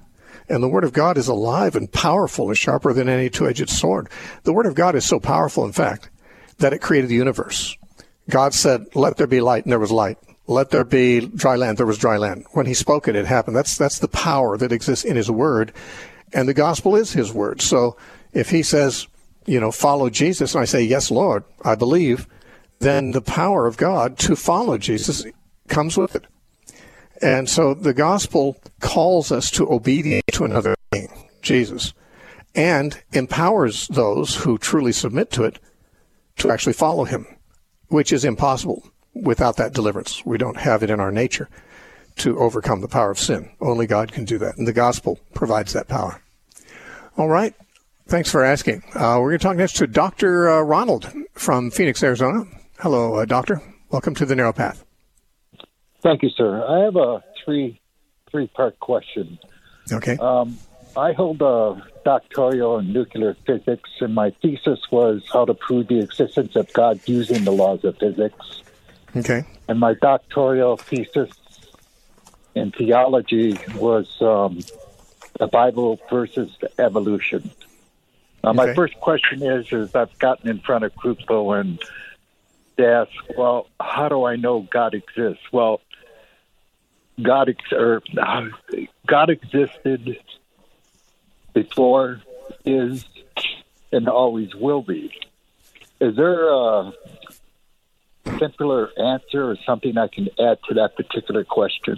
And the Word of God is alive and powerful and sharper than any two-edged sword. The Word of God is so powerful, in fact, that it created the universe. God said, let there be light, and there was light. Let there be dry land, there was dry land. When he spoke it, it happened. That's that's the power that exists in his Word. And the gospel is his Word. So if he says, you know, follow Jesus, and I say, yes, Lord, I believe, then the power of God to follow Jesus comes with it. And so the gospel calls us to obedience to another being, Jesus, and empowers those who truly submit to it to actually follow him, which is impossible without that deliverance. We don't have it in our nature to overcome the power of sin. Only God can do that, and the gospel provides that power. All right. Thanks for asking. Uh, we're going to talk next to Doctor Uh, Ronald from Phoenix, Arizona. Hello, uh, Doctor. Welcome to the Narrow Path. Thank you, sir. I have a three, three-part question. Okay. Um, I hold a doctoral in nuclear physics, and my thesis was how to prove the existence of God using the laws of physics. Okay. And my doctoral thesis in theology was um, the Bible versus the evolution. Now, my Okay. first question is, is I've gotten in front of people and they ask, well, how do I know God exists? Well, God ex- or, uh, God existed before, is, and always will be. Is there a simpler answer or something I can add to that particular question?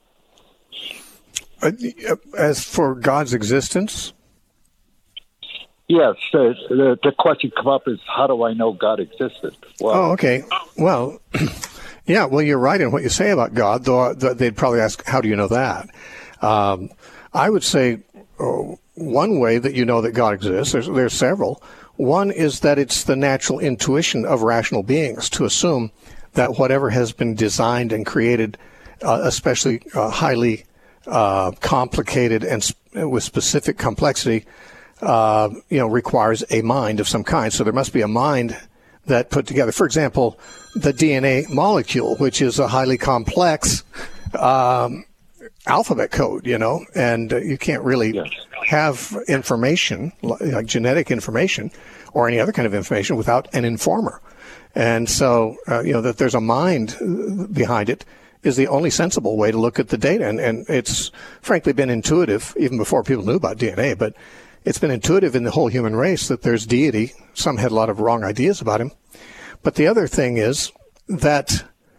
Uh, as for God's existence? Yes, the, the, the question come up is, how do I know God existed? Well, Oh, okay. Well, yeah, well, you're right in what you say about God, though they'd probably ask, how do you know that? Um, I would say oh, one way that you know that God exists, there's, there's several. One is that it's the natural intuition of rational beings to assume that whatever has been designed and created, uh, especially uh, highly uh, complicated and sp- with specific complexity, uh, you know, requires a mind of some kind. So there must be a mind that put together. For example, the D N A molecule, which is a highly complex um, alphabet code, you know, and uh, you can't really Yes. have information, like genetic information or any other kind of information, without an informer. And so, uh, you know, that there's a mind behind it is the only sensible way to look at the data. And, and it's frankly been intuitive, even before people knew about D N A, but it's been intuitive in the whole human race that there's deity. Some had a lot of wrong ideas about him. But the other thing is that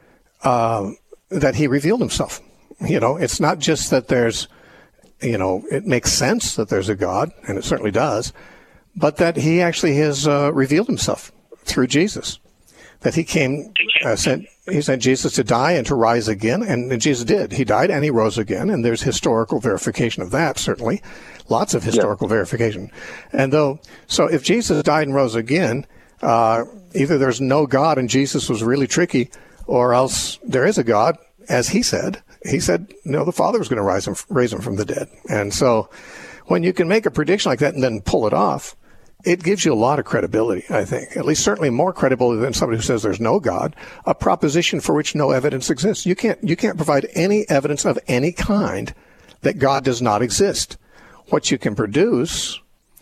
uh, that he revealed himself. You know, it's not just that there's, you know, it makes sense that there's a God, and it certainly does, but that he actually has uh, revealed himself through Jesus. That he came, uh, sent, he sent Jesus to die and to rise again, and, and Jesus did. He died and he rose again, and there's historical verification of that, certainly. Lots of historical yeah. verification. And though, so if Jesus died and rose again, uh, either there's no God and Jesus was really tricky, or else there is a God, as he said. He said, no, the Father was going to rise him, raise him from the dead. And so when you can make a prediction like that and then pull it off, it gives you a lot of credibility, I think, at least certainly more credibility than somebody who says there's no God, a proposition for which no evidence exists. You can't, you can't provide any evidence of any kind that God does not exist. What you can produce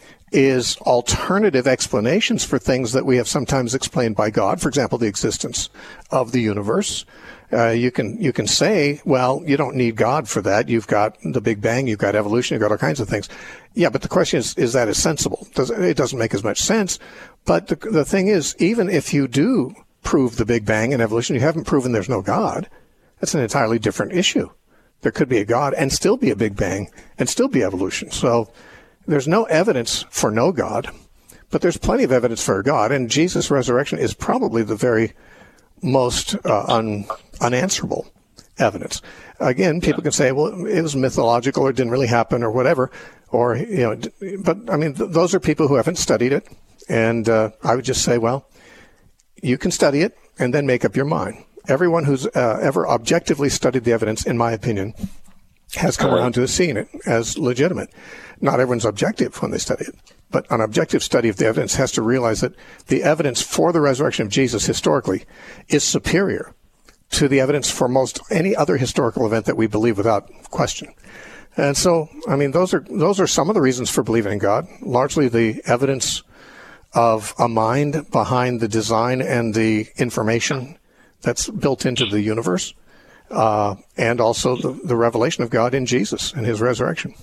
is alternative explanations for things that we have sometimes explained by God. For example, the existence of the universe. Uh, you can you can say, well, you don't need God for that. You've got the Big Bang, you've got evolution, you've got all kinds of things. Yeah, but the question is, is that as sensible? Does, it doesn't make as much sense. But the, the thing is, even if you do prove the Big Bang and evolution, you haven't proven there's no God. That's an entirely different issue. There could be a God and still be a Big Bang and still be evolution. So there's no evidence for no God, but there's plenty of evidence for a God. And Jesus' resurrection is probably the very most uh, un, unanswerable evidence. Again, people can say, well, it was mythological or it didn't really happen or whatever. Or, you know, but I mean, th- those are people who haven't studied it. And uh, I would just say, well, you can study it and then make up your mind. Everyone who's uh, ever objectively studied the evidence, in my opinion, has come around to seeing it as legitimate. Not everyone's objective when they study it, but an objective study of the evidence has to realize that the evidence for the resurrection of Jesus historically is superior to the evidence for most any other historical event that we believe without question. And so, I mean, those are those are some of the reasons for believing in God. Largely the evidence of a mind behind the design and the information that's built into the universe, uh, and also the, the revelation of God in Jesus and his resurrection.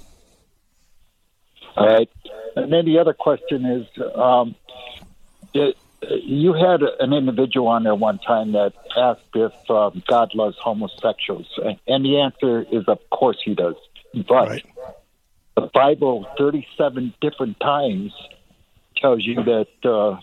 All right. And then the other question is, um, it, you had an individual on there one time that asked if um, God loves homosexuals. And the answer is, of course he does. But right. The Bible, thirty-seven different times, tells you that uh,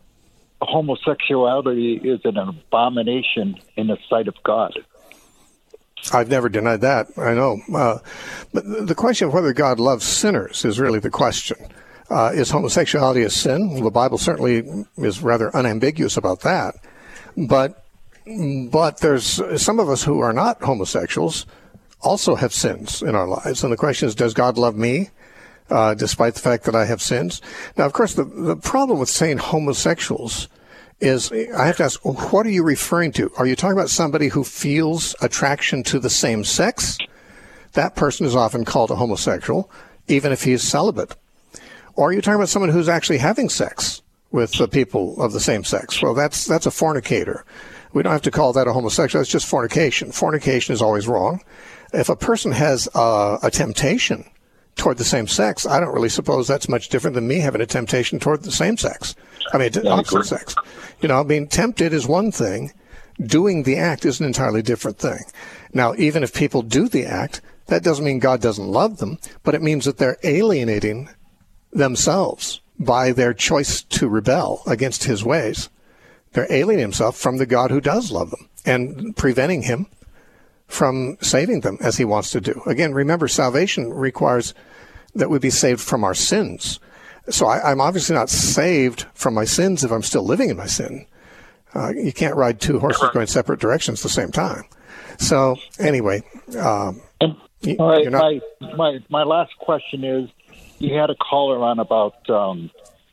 homosexuality is an abomination in the sight of God. I've never denied that. I know. Uh, but the question of whether God loves sinners is really the question. Uh, is homosexuality a sin? Well, the Bible certainly is rather unambiguous about that. But but there's some of us who are not homosexuals also have sins in our lives. And the question is, does God love me, uh, despite the fact that I have sins? Now, of course, the, the problem with saying homosexuals is, I have to ask, what are you referring to? Are you talking about somebody who feels attraction to the same sex? That person is often called a homosexual, even if he is celibate. Or are you talking about someone who's actually having sex with the people of the same sex? Well, that's that's a fornicator. We don't have to call that a homosexual. It's just fornication. Fornication is always wrong. If a person has uh, a temptation toward the same sex, I don't really suppose that's much different than me having a temptation toward the same sex. I mean, yeah, opposite sex. You know, being tempted is one thing. Doing the act is an entirely different thing. Now, even if people do the act, that doesn't mean God doesn't love them, but it means that they're alienating themselves by their choice to rebel against his ways. They're alienating themselves from the God who does love them and preventing him from saving them as he wants to do. Again, remember, salvation requires that we be saved from our sins. So I, I'm obviously not saved from my sins if I'm still living in my sin. Uh, you can't ride two horses going separate directions at the same time. So anyway, um, and, you, all right, you're not, my, my my last question is, you had a caller on about um,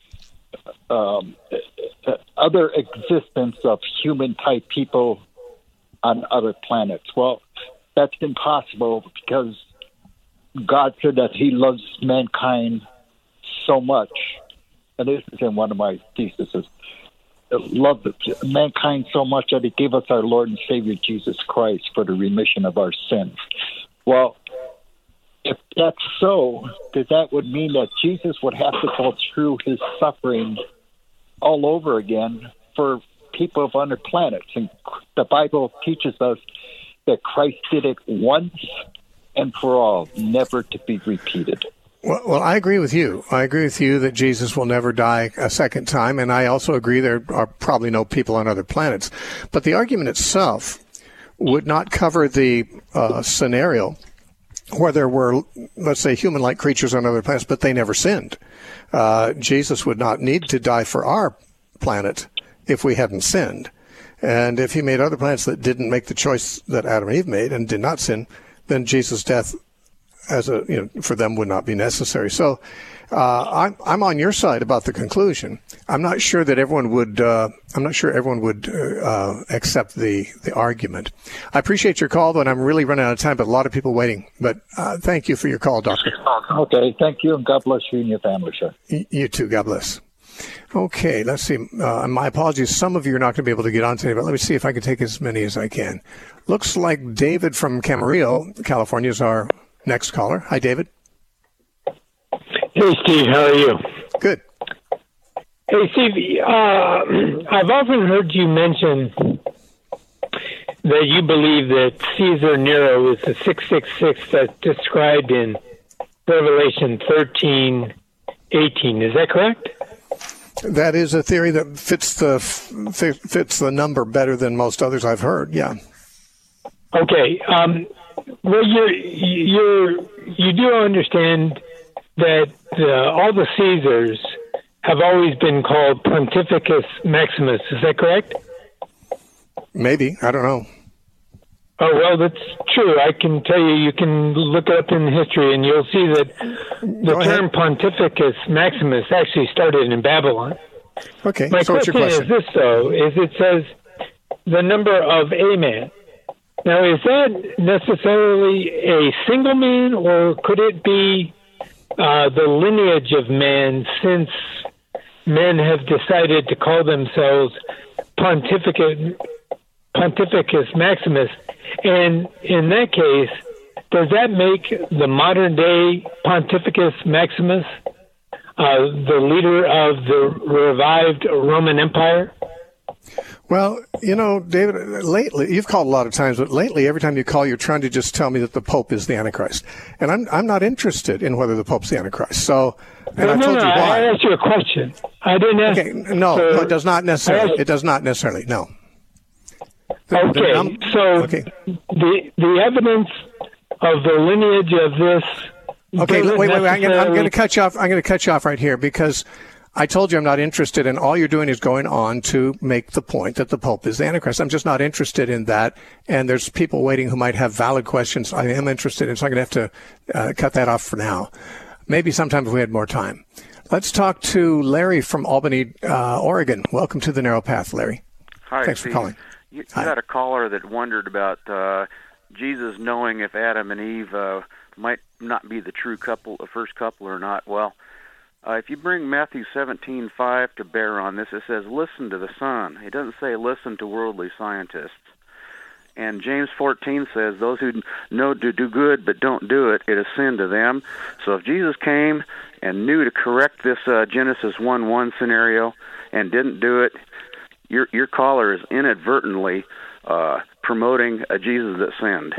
um, other existence of human-type people on other planets. Well, that's impossible because God said that he loves mankind so much, and this is in one of my theses, loved mankind so much that he gave us our Lord and Savior Jesus Christ for the remission of our sins. Well, if that's so, then that would mean that Jesus would have to go through his suffering all over again for people of other planets. And the Bible teaches us that Christ did it once and for all, never to be repeated. Well, well, I agree with you. I agree with you that Jesus will never die a second time, and I also agree there are probably no people on other planets. But the argument itself would not cover the uh, scenario where there were, let's say, human-like creatures on other planets, but they never sinned. Uh, Jesus would not need to die for our planet if we hadn't sinned. And if he made other planets that didn't make the choice that Adam and Eve made and did not sin, then Jesus' death as a, you know, for them would not be necessary. So uh, I'm, I'm on your side about the conclusion. I'm not sure that everyone would, uh, I'm not sure everyone would uh, accept the, the argument. I appreciate your call, but I'm really running out of time, but a lot of people waiting. But uh, thank you for your call, Doctor. Okay, thank you, and God bless you and your family, sir. Y- you too, God bless. Okay, let's see. Uh, my apologies. Some of you are not going to be able to get on today, but let me see if I can take as many as I can. Looks like David from Camarillo, California, is our next caller. Hi, David. Hey, Steve. How are you? Good. Hey, Steve. Uh, I've often heard you mention that you believe that Caesar Nero is the six six six that's described in Revelation thirteen eighteen. Is that correct? That is a theory that fits the fits the number better than most others I've heard. Yeah. Okay. Um, well, you you you do understand that uh, all the Caesars have always been called Pontificus Maximus. Is that correct? Maybe. I don't know. Oh, well, that's true. I can tell you, you can look it up in history, and you'll see that the term Pontificus Maximus actually started in Babylon. Okay, My so what's question, your question is this, though, is it says the number of a man. Now, is that necessarily a single man, or could it be uh, the lineage of man, since men have decided to call themselves pontificate, Pontificus Maximus? And in that case, does that make the modern-day Pontificus Maximus uh, the leader of the revived Roman Empire? Well, you know, David, lately, you've called a lot of times, but lately, every time you call, you're trying to just tell me that the Pope is the Antichrist. And I'm I'm not interested in whether the Pope's the Antichrist. So, and no, I no, told no, you why. I asked you a question. I didn't ask. Okay, no, so, no, it does not necessarily. asked, it does not necessarily, no. Okay, the, um, so okay. the the evidence of the lineage of this. Okay, wait, wait, wait. I'm going necessarily... to cut you off. I'm going to cut you off right here because I told you I'm not interested, and all you're doing is going on to make the point that the Pope is the Antichrist. I'm just not interested in that, and there's people waiting who might have valid questions. I am interested in, so I'm going to have to uh, cut that off for now. Maybe sometime if we had more time. Let's talk to Larry from Albany, uh, Oregon. Welcome to the Narrow Path, Larry. Hi, Thanks Steve. for calling. You, you Hi. had a caller that wondered about uh, Jesus knowing if Adam and Eve uh, might not be the true couple, the first couple or not. Well, uh, if you bring Matthew seventeen five to bear on this, it says, listen to the Son. It doesn't say listen to worldly scientists. And James fourteen says, those who know to do good but don't do it, it is sin to them. So if Jesus came and knew to correct this uh, Genesis one one scenario and didn't do it, your your caller is inadvertently uh, promoting a Jesus that sinned.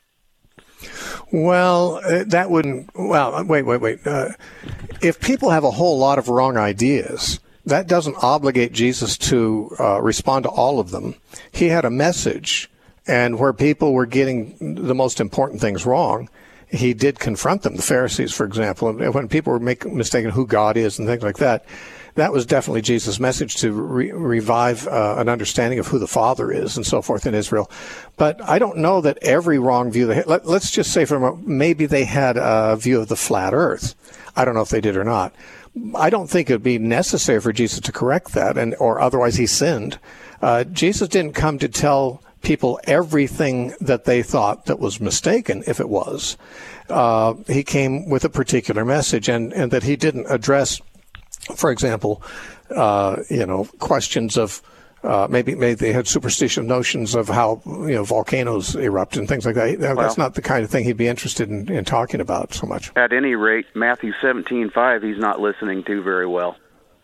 Well, uh, that wouldn't. Well, wait, wait, wait. Uh, if people have a whole lot of wrong ideas, that doesn't obligate Jesus to uh, respond to all of them. He had a message, and where people were getting the most important things wrong, he did confront them. The Pharisees, for example, when people were making mistaken who God is and things like that. That was definitely Jesus' message to re- revive uh, an understanding of who the Father is and so forth in Israel. But I don't know that every wrong view, they, let, let's just say for a moment, maybe they had a view of the flat earth. I don't know if they did or not. I don't think it would be necessary for Jesus to correct that, and or otherwise he sinned. Uh, Jesus didn't come to tell people everything that they thought that was mistaken, if it was. Uh, he came with a particular message, and, and that he didn't address, for example, uh, you know, questions of uh, maybe maybe they had superstitious notions of how, you know, volcanoes erupt and things like that. That's well, not the kind of thing he'd be interested in, in talking about so much. At any rate, Matthew seventeen five, he's not listening to very well.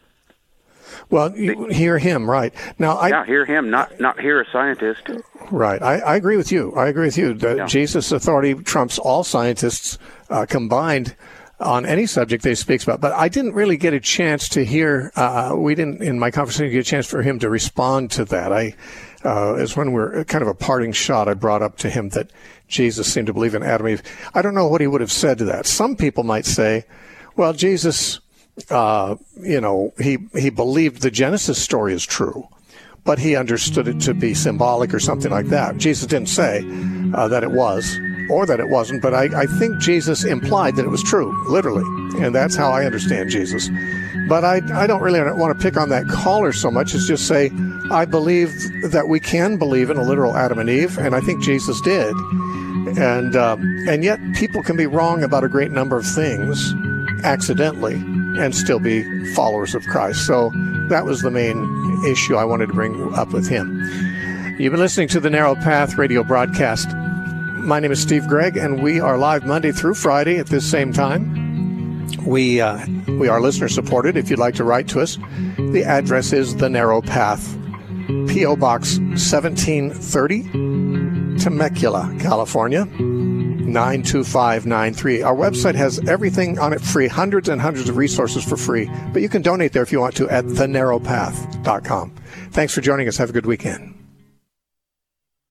Well, you hear him, right. Now, I, yeah, hear him, not not hear a scientist. Right. I, I agree with you. I agree with you. That yeah. Jesus' authority trumps all scientists uh, combined on any subject they speaks about. But I didn't really get a chance to hear, uh, we didn't, in my conversation, get a chance for him to respond to that. I, uh, it's when we're kind of a parting shot, I brought up to him that Jesus seemed to believe in Adam and Eve. I don't know what he would have said to that. Some people might say, well, Jesus, uh, you know, he, he believed the Genesis story is true, but he understood it to be symbolic or something like that. Jesus didn't say uh, that it was or that it wasn't, but I, I think Jesus implied that it was true, literally, and that's how I understand Jesus. But I, I don't really want to pick on that caller so much as just say I believe that we can believe in a literal Adam and Eve, and I think Jesus did. And um, and yet people can be wrong about a great number of things accidentally and still be followers of Christ. So that was the main issue I wanted to bring up with him. You've been listening to the Narrow Path radio broadcast. My name is Steve Gregg, and we are live Monday through Friday at this same time. We uh, we are listener supported. If you'd like to write to us, the address is The Narrow Path, P O Box seventeen thirty, Temecula, California, nine two five nine three. Our website has everything on it free, hundreds and hundreds of resources for free, but you can donate there if you want to at the narrow path dot com. Thanks for joining us. Have a good weekend.